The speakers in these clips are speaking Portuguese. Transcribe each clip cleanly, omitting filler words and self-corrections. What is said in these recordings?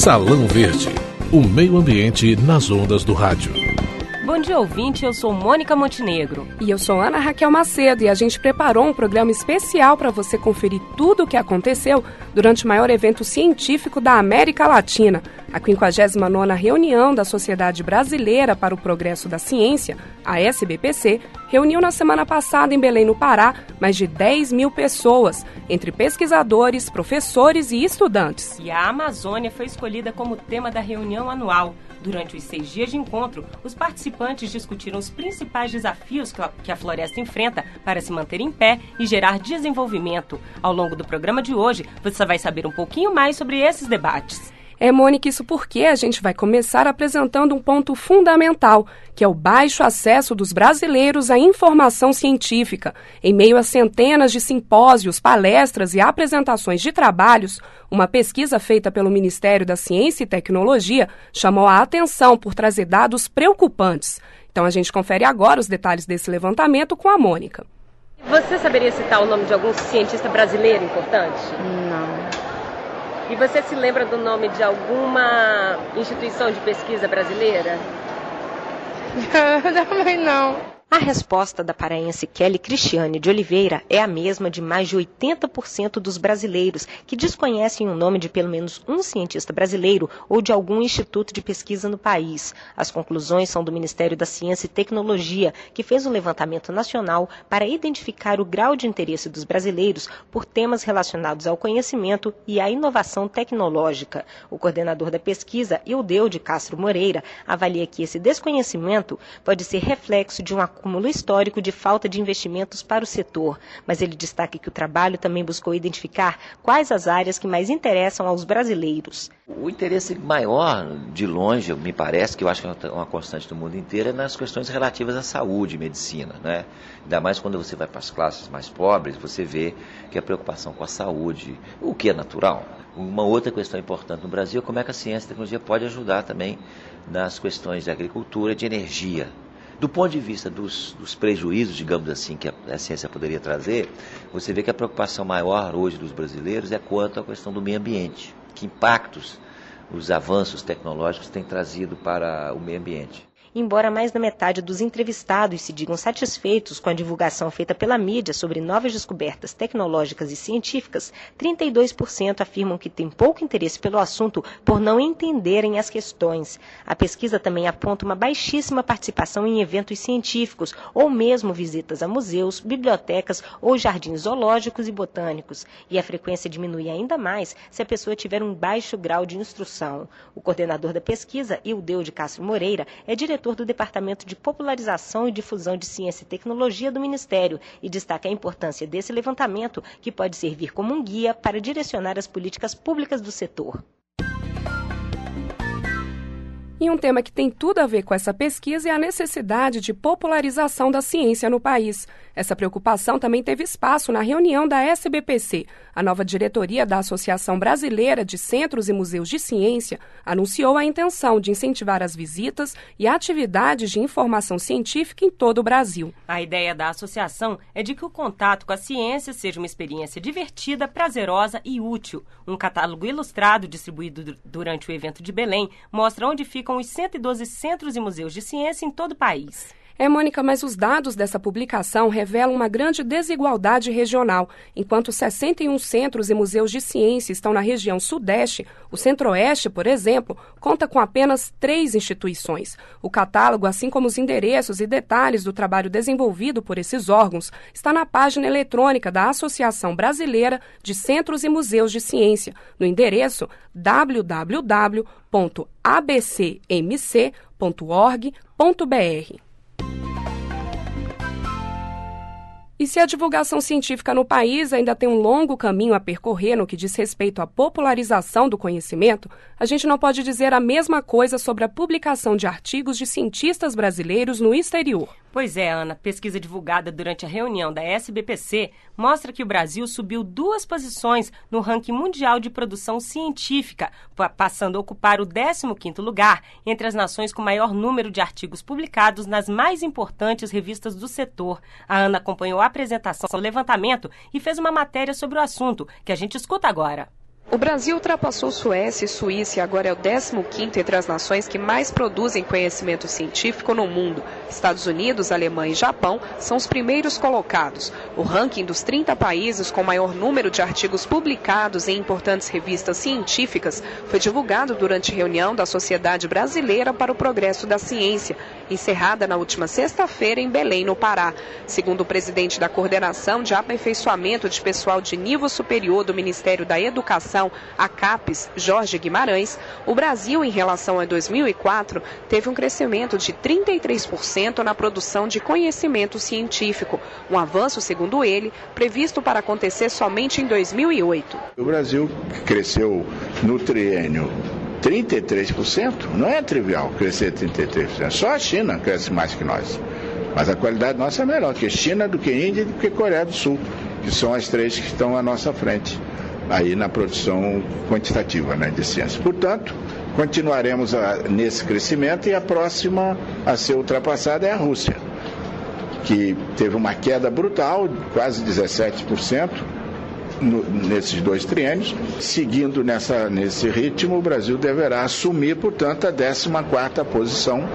Salão Verde, o meio ambiente nas ondas do rádio. Bom dia, ouvinte, eu sou Mônica Montenegro. E eu sou Ana Raquel Macedo e a gente preparou um programa especial para você conferir tudo o que aconteceu durante o maior evento científico da América Latina, a 59ª reunião da Sociedade Brasileira para o Progresso da Ciência, a SBPC, reuniu na semana passada em Belém, no Pará, mais de 10 mil pessoas, entre pesquisadores, professores e estudantes. E a Amazônia foi escolhida como tema da reunião anual. Durante os 6 dias de encontro, os participantes discutiram os principais desafios que a floresta enfrenta para se manter em pé e gerar desenvolvimento. Ao longo do programa de hoje, você vai saber um pouquinho mais sobre esses debates. Mônica, isso porque a gente vai começar apresentando um ponto fundamental, que é o baixo acesso dos brasileiros à informação científica. Em meio a centenas de simpósios, palestras e apresentações de trabalhos, uma pesquisa feita pelo Ministério da Ciência e Tecnologia chamou a atenção por trazer dados preocupantes. Então a gente confere agora os detalhes desse levantamento com a Mônica. Você saberia citar o nome de algum cientista brasileiro importante? Não. E você se lembra do nome de alguma instituição de pesquisa brasileira? Também não. A resposta da paraense Kelly Cristiane de Oliveira é a mesma de mais de 80% dos brasileiros que desconhecem o nome de pelo menos um cientista brasileiro ou de algum instituto de pesquisa no país. As conclusões são do Ministério da Ciência e Tecnologia, que fez um levantamento nacional para identificar o grau de interesse dos brasileiros por temas relacionados ao conhecimento e à inovação tecnológica. O coordenador da pesquisa, Ildeu de Castro Moreira, avalia que esse desconhecimento pode ser reflexo de um acúmulo histórico de falta de investimentos para o setor, mas ele destaca que o trabalho também buscou identificar quais as áreas que mais interessam aos brasileiros. O interesse maior, de longe, me parece, que eu acho que é uma constante do mundo inteiro, é nas questões relativas à saúde e medicina, né? Ainda mais quando você vai para as classes mais pobres, você vê que a preocupação com a saúde, o que é natural. Uma outra questão importante no Brasil é como é que a ciência e a tecnologia pode ajudar também nas questões de agricultura e de energia. Do ponto de vista dos prejuízos, digamos assim, que a ciência poderia trazer, você vê que a preocupação maior hoje dos brasileiros é quanto à questão do meio ambiente. Que impactos os avanços tecnológicos têm trazido para o meio ambiente? Embora mais da metade dos entrevistados se digam satisfeitos com a divulgação feita pela mídia sobre novas descobertas tecnológicas e científicas, 32% afirmam que têm pouco interesse pelo assunto por não entenderem as questões. A pesquisa também aponta uma baixíssima participação em eventos científicos ou mesmo visitas a museus, bibliotecas ou jardins zoológicos e botânicos. E a frequência diminui ainda mais se a pessoa tiver um baixo grau de instrução. O coordenador da pesquisa, Ildeu de Castro Moreira, é diretor do Departamento de Popularização e Difusão de Ciência e Tecnologia do Ministério e destaca a importância desse levantamento, que pode servir como um guia para direcionar as políticas públicas do setor. E um tema que tem tudo a ver com essa pesquisa é a necessidade de popularização da ciência no país. Essa preocupação também teve espaço na reunião da SBPC. A nova diretoria da Associação Brasileira de Centros e Museus de Ciência anunciou a intenção de incentivar as visitas e atividades de informação científica em todo o Brasil. A ideia da associação é de que o contato com a ciência seja uma experiência divertida, prazerosa e útil. Um catálogo ilustrado distribuído durante o evento de Belém mostra onde ficam os 112 centros e museus de ciência em todo o país. Mônica, mas os dados dessa publicação revelam uma grande desigualdade regional. Enquanto 61 centros e museus de ciência estão na região sudeste, o centro-oeste, por exemplo, conta com apenas 3 instituições. O catálogo, assim como os endereços e detalhes do trabalho desenvolvido por esses órgãos, está na página eletrônica da Associação Brasileira de Centros e Museus de Ciência, no endereço www.abcmc.org.br. E se a divulgação científica no país ainda tem um longo caminho a percorrer no que diz respeito à popularização do conhecimento, a gente não pode dizer a mesma coisa sobre a publicação de artigos de cientistas brasileiros no exterior. Pois é, Ana, pesquisa divulgada durante a reunião da SBPC mostra que o Brasil subiu 2 posições no ranking mundial de produção científica, passando a ocupar o 15º lugar entre as nações com maior número de artigos publicados nas mais importantes revistas do setor. A Ana acompanhou a apresentação do levantamento e fez uma matéria sobre o assunto, que a gente escuta agora. O Brasil ultrapassou Suécia e Suíça e agora é o 15º entre as nações que mais produzem conhecimento científico no mundo. Estados Unidos, Alemanha e Japão são os primeiros colocados. O ranking dos 30 países com maior número de artigos publicados em importantes revistas científicas foi divulgado durante reunião da Sociedade Brasileira para o Progresso da Ciência, encerrada na última sexta-feira em Belém, no Pará. Segundo o presidente da Coordenação de Aperfeiçoamento de Pessoal de Nível Superior do Ministério da Educação, a CAPES, Jorge Guimarães, o Brasil, em relação a 2004, teve um crescimento de 33% na produção de conhecimento científico, um avanço, segundo ele, previsto para acontecer somente em 2008. O Brasil cresceu no triênio 33%, não é trivial crescer 33%, só a China cresce mais que nós. Mas a qualidade nossa é melhor que China, do que Índia e do que Coreia do Sul, que são as três que estão à nossa frente aí na produção quantitativa, né, de ciência. Portanto, continuaremos nesse crescimento e a próxima a ser ultrapassada é a Rússia, que teve uma queda brutal, quase 17%, nesses 2 triênios. Seguindo nesse ritmo, o Brasil deverá assumir, portanto, a 14ª posição.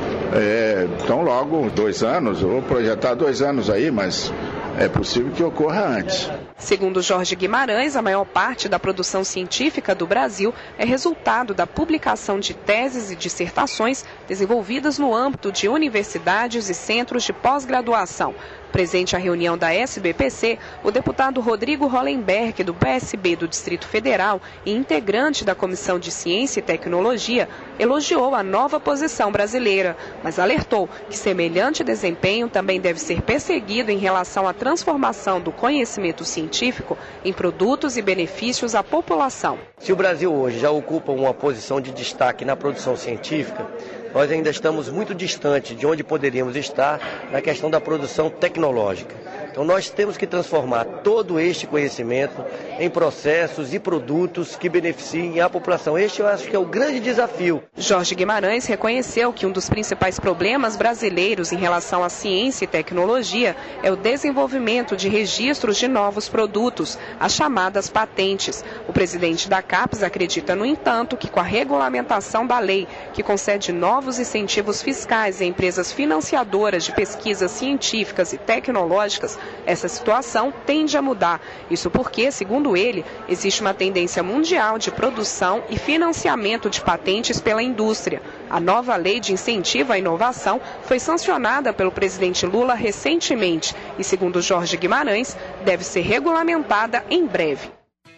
Então, logo 2 anos, eu vou projetar 2 anos aí, mas é possível que ocorra antes. Segundo Jorge Guimarães, a maior parte da produção científica do Brasil é resultado da publicação de teses e dissertações desenvolvidas no âmbito de universidades e centros de pós-graduação. Presente à reunião da SBPC, o deputado Rodrigo Hollenberg, do PSB do Distrito Federal e integrante da Comissão de Ciência e Tecnologia, elogiou a nova posição brasileira, mas alertou que semelhante desempenho também deve ser perseguido em relação à transformação do conhecimento científico em produtos e benefícios à população. Se o Brasil hoje já ocupa uma posição de destaque na produção científica, nós ainda estamos muito distante de onde poderíamos estar na questão da produção tecnológica. Então nós temos que transformar todo este conhecimento em processos e produtos que beneficiem a população. Este eu acho que é o grande desafio. Jorge Guimarães reconheceu que um dos principais problemas brasileiros em relação à ciência e tecnologia é o desenvolvimento de registros de novos produtos, as chamadas patentes. O presidente da CAPES acredita, no entanto, que com a regulamentação da lei, que concede novos incentivos fiscais a empresas financiadoras de pesquisas científicas e tecnológicas, essa situação tende a mudar. Isso porque, segundo ele, existe uma tendência mundial de produção e financiamento de patentes pela indústria. A nova lei de incentivo à inovação foi sancionada pelo presidente Lula recentemente e, segundo Jorge Guimarães, deve ser regulamentada em breve.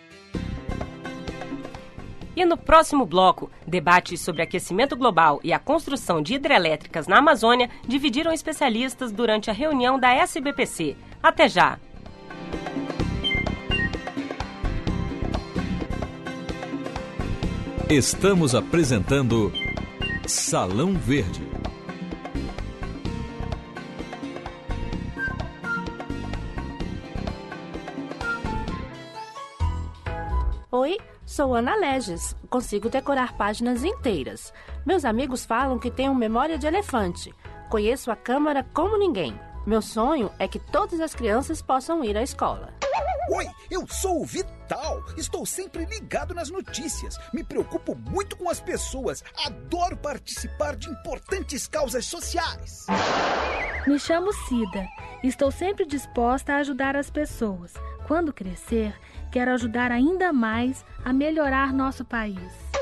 E no próximo bloco, debates sobre aquecimento global e a construção de hidrelétricas na Amazônia dividiram especialistas durante a reunião da SBPC. Até já! Estamos apresentando Salão Verde. Oi, sou Ana Leges. Consigo decorar páginas inteiras. Meus amigos falam que tenho memória de elefante. Conheço a Câmara como ninguém. Meu sonho é que todas as crianças possam ir à escola. Oi, eu sou o Vital. Estou sempre ligado nas notícias. Me preocupo muito com as pessoas. Adoro participar de importantes causas sociais. Me chamo Cida. Estou sempre disposta a ajudar as pessoas. Quando crescer, quero ajudar ainda mais a melhorar nosso país.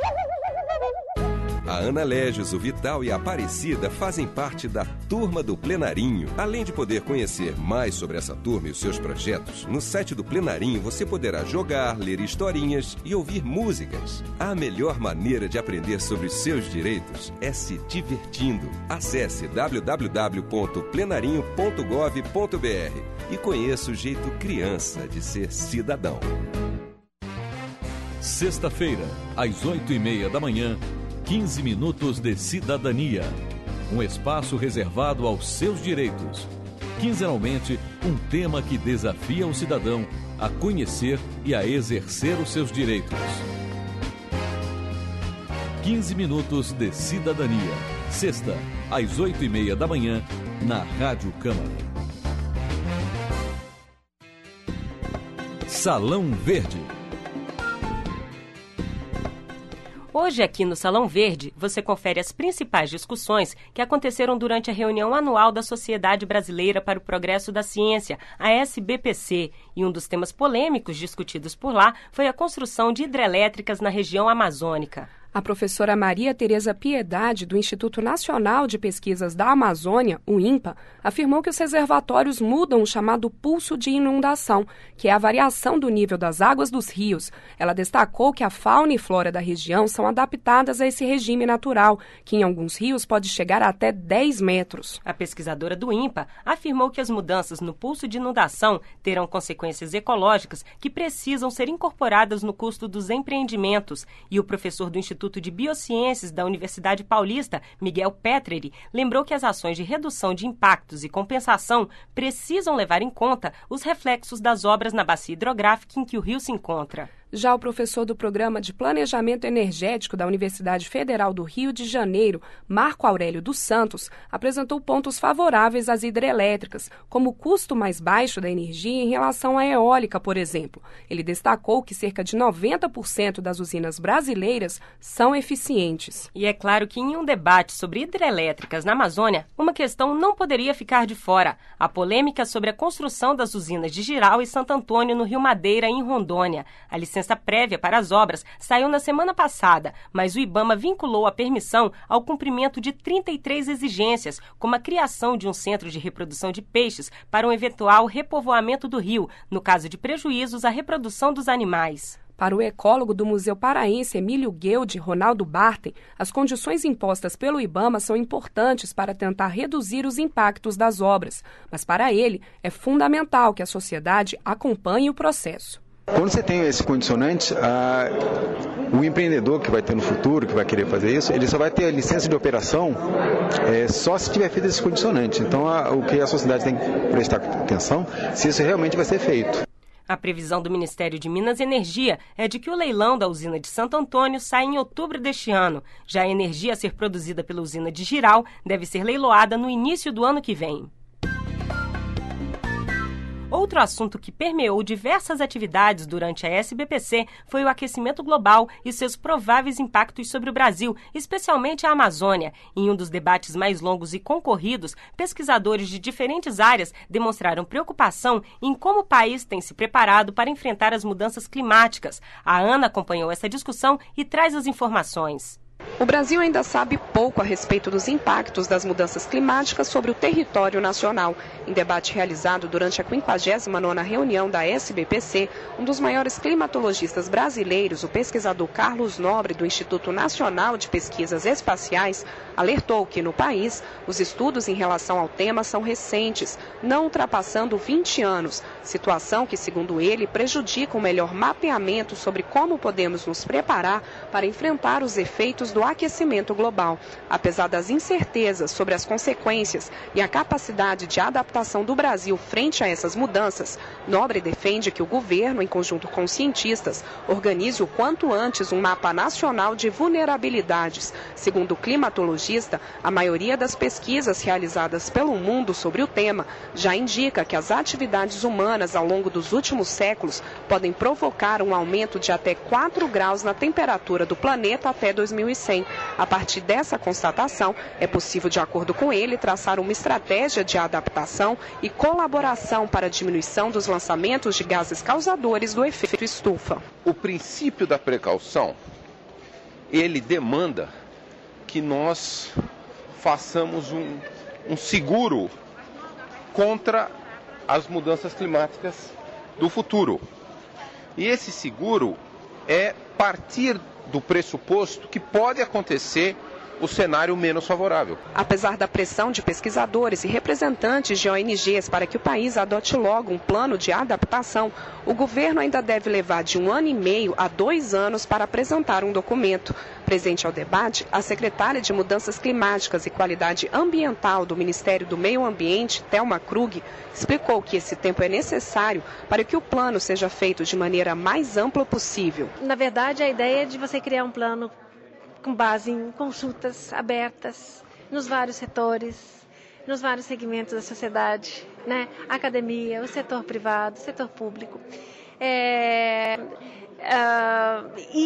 A Ana Leges, o Vital e a Aparecida fazem parte da Turma do Plenarinho. Além de poder conhecer mais sobre essa turma e os seus projetos, no site do Plenarinho você poderá jogar, ler historinhas e ouvir músicas. A melhor maneira de aprender sobre os seus direitos é se divertindo. Acesse www.plenarinho.gov.br e conheça o jeito criança de ser cidadão. Sexta-feira, às 8h30 da manhã, 15 minutos de cidadania. Um espaço reservado aos seus direitos. Quinzenalmente, um tema que desafia o cidadão a conhecer e a exercer os seus direitos. 15 minutos de cidadania. Sexta, às 8h30 da manhã, na Rádio Câmara. Salão Verde. Hoje, aqui no Salão Verde, você confere as principais discussões que aconteceram durante a reunião anual da Sociedade Brasileira para o Progresso da Ciência, a SBPC, e um dos temas polêmicos discutidos por lá foi a construção de hidrelétricas na região amazônica. A professora Maria Tereza Piedade, do Instituto Nacional de Pesquisas da Amazônia, o INPA, afirmou que os reservatórios mudam o chamado pulso de inundação, que é a variação do nível das águas dos rios. Ela destacou que a fauna e flora da região são adaptadas a esse regime natural, que em alguns rios pode chegar a até 10 metros. A pesquisadora do INPA afirmou que as mudanças no pulso de inundação terão consequências ecológicas que precisam ser incorporadas no custo dos empreendimentos, e o professor do Instituto de Biociências da Universidade Paulista, Miguel Petreri, lembrou que as ações de redução de impactos e compensação precisam levar em conta os reflexos das obras na bacia hidrográfica em que o rio se encontra. Já o professor do Programa de Planejamento Energético da Universidade Federal do Rio de Janeiro, Marco Aurélio dos Santos, apresentou pontos favoráveis às hidrelétricas, como o custo mais baixo da energia em relação à eólica, por exemplo. Ele destacou que cerca de 90% das usinas brasileiras são eficientes. E é claro que em um debate sobre hidrelétricas na Amazônia, uma questão não poderia ficar de fora: a polêmica sobre a construção das usinas de Jirau e Santo Antônio, no Rio Madeira, em Rondônia. A licença prévia para as obras saiu na semana passada, mas o IBAMA vinculou a permissão ao cumprimento de 33 exigências, como a criação de um centro de reprodução de peixes para um eventual repovoamento do rio, no caso de prejuízos à reprodução dos animais. Para o ecólogo do Museu Paraense Emílio Gueldi, Ronaldo Bartem, as condições impostas pelo IBAMA são importantes para tentar reduzir os impactos das obras, mas para ele é fundamental que a sociedade acompanhe o processo. Quando você tem esse condicionante, o empreendedor que vai ter no futuro, que vai querer fazer isso, ele só vai ter a licença de operação só se tiver feito esse condicionante. Então, o que a sociedade tem que prestar atenção, se isso realmente vai ser feito. A previsão do Ministério de Minas e Energia é de que o leilão da usina de Santo Antônio saia em outubro deste ano. Já a energia a ser produzida pela usina de Jirau deve ser leiloada no início do ano que vem. Outro assunto que permeou diversas atividades durante a SBPC foi o aquecimento global e seus prováveis impactos sobre o Brasil, especialmente a Amazônia. Em um dos debates mais longos e concorridos, pesquisadores de diferentes áreas demonstraram preocupação em como o país tem se preparado para enfrentar as mudanças climáticas. A Ana acompanhou essa discussão e traz as informações. O Brasil ainda sabe pouco a respeito dos impactos das mudanças climáticas sobre o território nacional. Em debate realizado durante a 59ª reunião da SBPC, um dos maiores climatologistas brasileiros, o pesquisador Carlos Nobre, do Instituto Nacional de Pesquisas Espaciais, alertou que no país os estudos em relação ao tema são recentes, não ultrapassando 20 anos, situação que, segundo ele, prejudica o melhor mapeamento sobre como podemos nos preparar para enfrentar os efeitos do aquecimento global. Apesar das incertezas sobre as consequências e a capacidade de adaptação do Brasil frente a essas mudanças, Nobre defende que o governo, em conjunto com cientistas, organize o quanto antes um mapa nacional de vulnerabilidades. Segundo o climatologista, a maioria das pesquisas realizadas pelo mundo sobre o tema já indica que as atividades humanas ao longo dos últimos séculos podem provocar um aumento de até 4 graus na temperatura do planeta até 2100. A partir dessa constatação, é possível, de acordo com ele, traçar uma estratégia de adaptação e colaboração para a diminuição dos lançamentos de gases causadores do efeito estufa. O princípio da precaução, ele demanda que nós façamos um seguro contra as mudanças climáticas do futuro. E esse seguro é partir do pressuposto que pode acontecer o cenário menos favorável. Apesar da pressão de pesquisadores e representantes de ONGs para que o país adote logo um plano de adaptação, o governo ainda deve levar de 1 ano e meio a 2 anos para apresentar um documento. Presente ao debate, a secretária de Mudanças Climáticas e Qualidade Ambiental do Ministério do Meio Ambiente, Thelma Krug, explicou que esse tempo é necessário para que o plano seja feito de maneira mais ampla possível. Na verdade, a ideia é de você criar um plano com base em consultas abertas nos vários setores, nos vários segmentos da sociedade, né? A academia, o setor privado, o setor público. E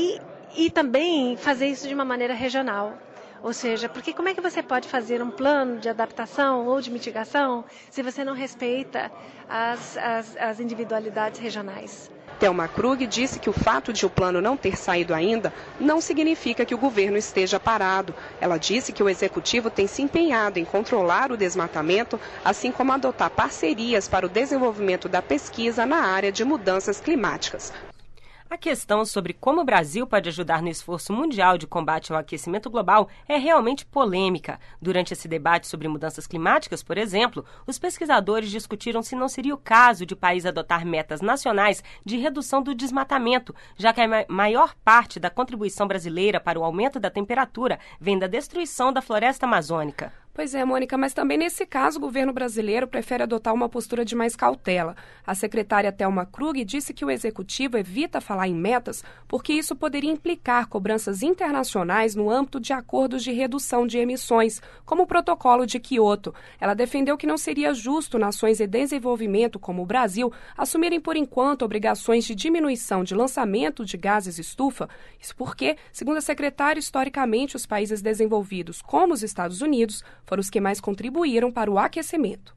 E também fazer isso de uma maneira regional. Ou seja, porque como é que você pode fazer um plano de adaptação ou de mitigação se você não respeita as individualidades regionais? Thelma Krug disse que o fato de o plano não ter saído ainda não significa que o governo esteja parado. Ela disse que o executivo tem se empenhado em controlar o desmatamento, assim como adotar parcerias para o desenvolvimento da pesquisa na área de mudanças climáticas. A questão sobre como o Brasil pode ajudar no esforço mundial de combate ao aquecimento global é realmente polêmica. Durante esse debate sobre mudanças climáticas, por exemplo, os pesquisadores discutiram se não seria o caso de o país adotar metas nacionais de redução do desmatamento, já que a maior parte da contribuição brasileira para o aumento da temperatura vem da destruição da floresta amazônica. Pois é, Mônica, mas também nesse caso o governo brasileiro prefere adotar uma postura de mais cautela. A secretária Thelma Krug disse que o executivo evita falar em metas porque isso poderia implicar cobranças internacionais no âmbito de acordos de redução de emissões, como o protocolo de Quioto. Ela defendeu que não seria justo nações em desenvolvimento como o Brasil assumirem por enquanto obrigações de diminuição de lançamento de gases estufa. Isso porque, segundo a secretária, historicamente os países desenvolvidos, como os Estados Unidos, foram os que mais contribuíram para o aquecimento.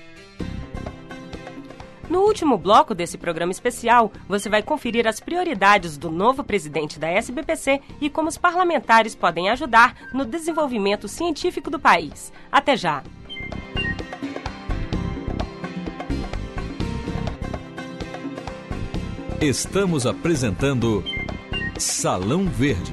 No último bloco desse programa especial, você vai conferir as prioridades do novo presidente da SBPC e como os parlamentares podem ajudar no desenvolvimento científico do país. Até já! Estamos apresentando Salão Verde.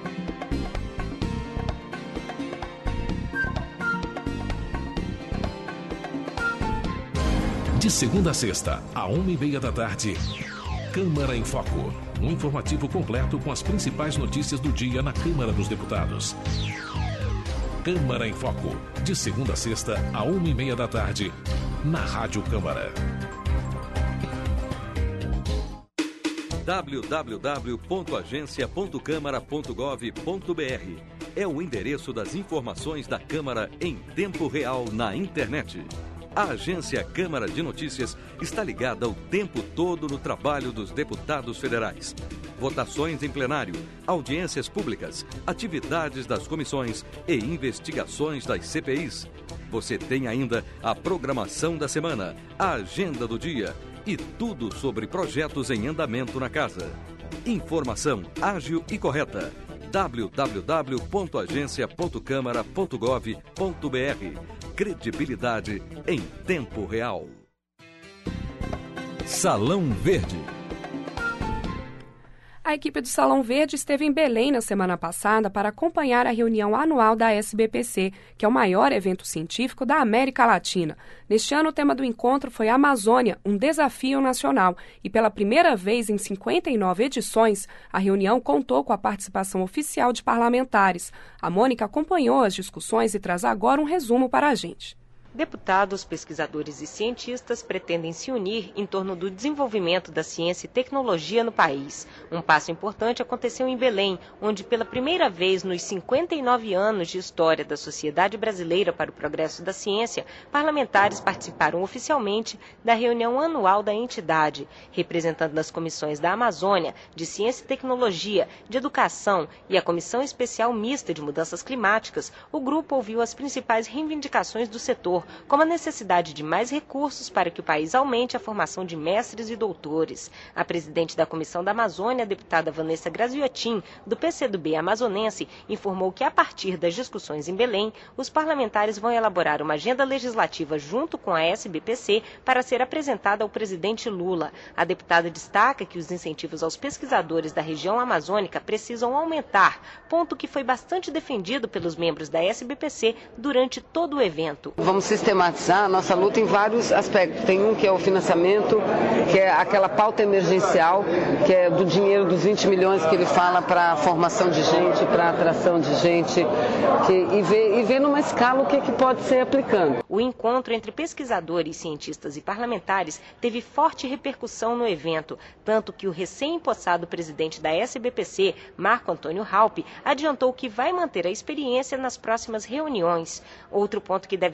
De segunda a sexta, à 1h30 da tarde, Câmara em Foco. Um informativo completo com as principais notícias do dia na Câmara dos Deputados. Câmara em Foco. De segunda a sexta, à 1h30 da tarde, na Rádio Câmara. www.agencia.câmara.gov.br é o endereço das informações da Câmara em tempo real na internet. A Agência Câmara de Notícias está ligada o tempo todo no trabalho dos deputados federais. Votações em plenário, audiências públicas, atividades das comissões e investigações das CPIs. Você tem ainda a programação da semana, a agenda do dia e tudo sobre projetos em andamento na casa. Informação ágil e correta. www.agencia.câmara.gov.br. Credibilidade em tempo real. Salão Verde. A equipe do Salão Verde esteve em Belém na semana passada para acompanhar a reunião anual da SBPC, que é o maior evento científico da América Latina. Neste ano, o tema do encontro foi Amazônia, um desafio nacional. E pela primeira vez em 59 edições, a reunião contou com a participação oficial de parlamentares. A Mônica acompanhou as discussões e traz agora um resumo para a gente. Deputados, pesquisadores e cientistas pretendem se unir em torno do desenvolvimento da ciência e tecnologia no país. Um passo importante aconteceu em Belém, onde pela primeira vez nos 59 anos de história da Sociedade Brasileira para o Progresso da Ciência, parlamentares participaram oficialmente da reunião anual da entidade, representando as comissões da Amazônia, de Ciência e Tecnologia, de Educação e a Comissão Especial Mista de Mudanças Climáticas. O grupo ouviu as principais reivindicações do setor, como a necessidade de mais recursos para que o país aumente a formação de mestres e doutores. A presidente da Comissão da Amazônia, a deputada Vanessa Graziotin, do PCdoB amazonense, informou que a partir das discussões em Belém, os parlamentares vão elaborar uma agenda legislativa junto com a SBPC para ser apresentada ao presidente Lula. A deputada destaca que os incentivos aos pesquisadores da região amazônica precisam aumentar, ponto que foi bastante defendido pelos membros da SBPC durante todo o evento. Vamos sistematizar a nossa luta em vários aspectos. Tem um que é o financiamento, que é aquela pauta emergencial, que é do dinheiro dos 20 milhões que ele fala para a formação de gente, para a atração de gente, e ver numa escala o que pode ser aplicando. O encontro entre pesquisadores, cientistas e parlamentares teve forte repercussão no evento, tanto que o recém-empossado presidente da SBPC, Marco Antônio Raupp, adiantou que vai manter a experiência nas próximas reuniões. Outro ponto que deve ser mantido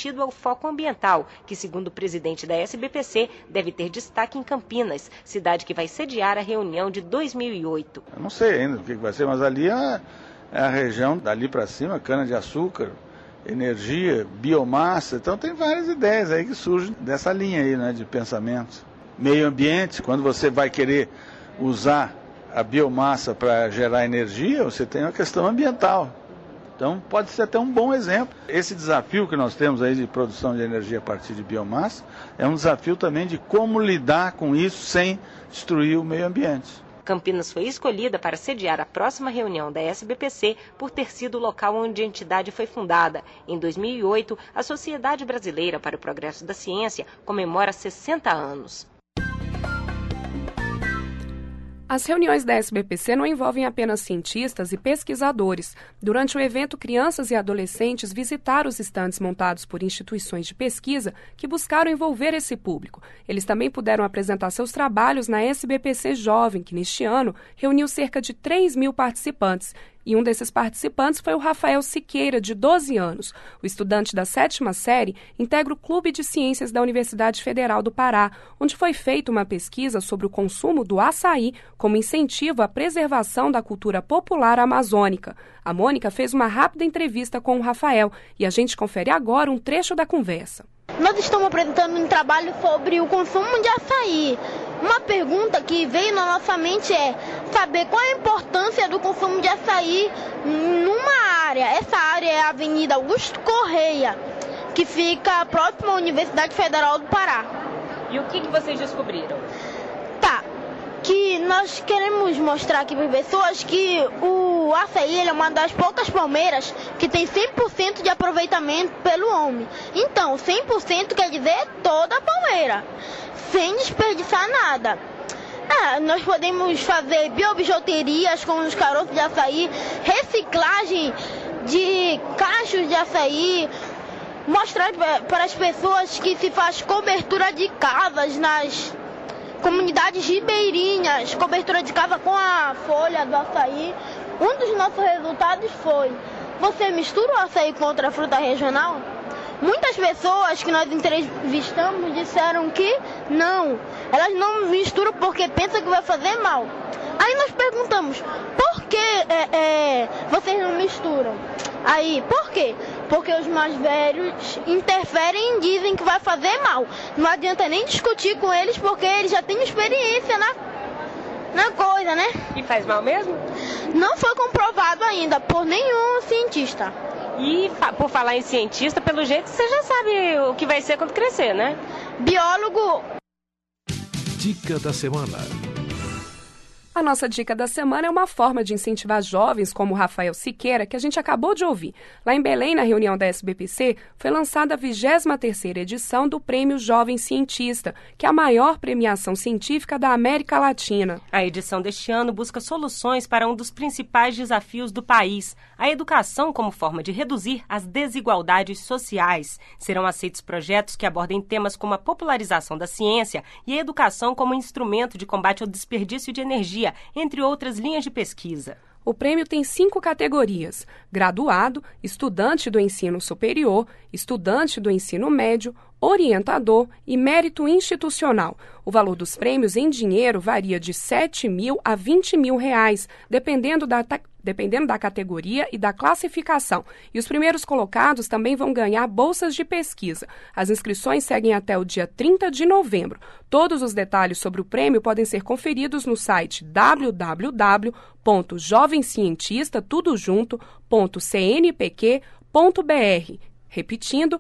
mantido é o foco ambiental, que, segundo o presidente da SBPC, deve ter destaque em Campinas, cidade que vai sediar a reunião de 2008. Eu não sei ainda o que vai ser, mas ali é a região, dali para cima, cana-de-açúcar, energia, biomassa, então tem várias ideias aí que surgem dessa linha aí, né, de pensamento. Meio ambiente, quando você vai querer usar a biomassa para gerar energia, você tem uma questão ambiental. Então pode ser até um bom exemplo. Esse desafio que nós temos aí de produção de energia a partir de biomassa é um desafio também de como lidar com isso sem destruir o meio ambiente. Campinas foi escolhida para sediar a próxima reunião da SBPC por ter sido o local onde a entidade foi fundada. Em 2008, a Sociedade Brasileira para o Progresso da Ciência comemora 60 anos. As reuniões da SBPC não envolvem apenas cientistas e pesquisadores. Durante o evento, crianças e adolescentes visitaram os estandes montados por instituições de pesquisa que buscaram envolver esse público. Eles também puderam apresentar seus trabalhos na SBPC Jovem, que neste ano reuniu cerca de 3.000 participantes. E um desses participantes foi o Rafael Siqueira, de 12 anos. O estudante da 7ª série integra o Clube de Ciências da Universidade Federal do Pará, onde foi feita uma pesquisa sobre o consumo do açaí como incentivo à preservação da cultura popular amazônica. A Mônica fez uma rápida entrevista com o Rafael e a gente confere agora um trecho da conversa. Nós estamos apresentando um trabalho sobre o consumo de açaí. Uma pergunta que veio na nossa mente é saber qual a importância do consumo de açaí numa área. Essa área é a Avenida Augusto Correia, que fica próximo à Universidade Federal do Pará. E o que vocês descobriram? Que nós queremos mostrar aqui para as pessoas que o açaí é uma das poucas palmeiras que tem 100% de aproveitamento pelo homem. Então, 100% quer dizer toda a palmeira, sem desperdiçar nada. Nós podemos fazer biobijuterias com os caroços de açaí, reciclagem de cachos de açaí, mostrar para as pessoas que se faz cobertura de casas nas comunidades ribeirinhas, cobertura de casa com a folha do açaí. Um dos nossos resultados foi: você mistura o açaí com outra fruta regional? Muitas pessoas que nós entrevistamos disseram que não. Elas não misturam porque pensam que vai fazer mal. Aí nós perguntamos: por que vocês não misturam? Aí, por quê? Porque os mais velhos interferem e dizem que vai fazer mal. Não adianta nem discutir com eles porque eles já têm experiência na coisa, né? E faz mal mesmo? Não foi comprovado ainda por nenhum cientista. E por falar em cientista, pelo jeito você já sabe o que vai ser quando crescer, né? Biólogo. Dica da semana. A nossa dica da semana é uma forma de incentivar jovens como o Rafael Siqueira, que a gente acabou de ouvir. Lá em Belém, na reunião da SBPC, foi lançada a 23ª edição do Prêmio Jovem Cientista, que é a maior premiação científica da América Latina. A edição deste ano busca soluções para um dos principais desafios do país, a educação como forma de reduzir as desigualdades sociais. Serão aceitos projetos que abordem temas como a popularização da ciência e a educação como instrumento de combate ao desperdício de energia, entre outras linhas de pesquisa. O prêmio tem 5 categorias: graduado, estudante do ensino superior, estudante do ensino médio, orientador e mérito institucional. O valor dos prêmios em dinheiro varia de R$ 7.000 a R$ 20.000, dependendo da categoria e da classificação. E os primeiros colocados também vão ganhar bolsas de pesquisa. As inscrições seguem até o dia 30 de novembro. Todos os detalhes sobre o prêmio podem ser conferidos no site www.jovencientista.cnpq.br. Repetindo,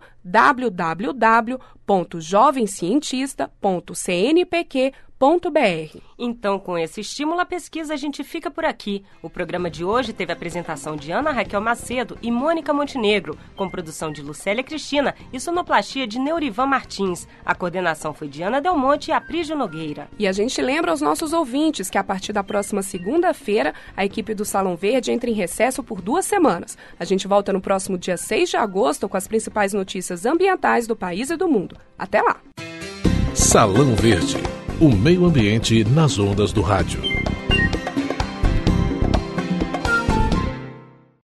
www.jovencientista.cnpq.br. Então, com esse estímulo à pesquisa, a gente fica por aqui. O programa de hoje teve a apresentação de Ana Raquel Macedo e Mônica Montenegro, com produção de Lucélia Cristina e sonoplastia de Neurivan Martins. A coordenação foi de Ana Del Monte e Aprígio Nogueira. E a gente lembra aos nossos ouvintes que a partir da próxima segunda-feira, a equipe do Salão Verde entra em recesso por 2 semanas. A gente volta no próximo dia 6 de agosto com as principais notícias ambientais do país e do mundo. Até lá! Salão Verde, o meio ambiente nas ondas do rádio.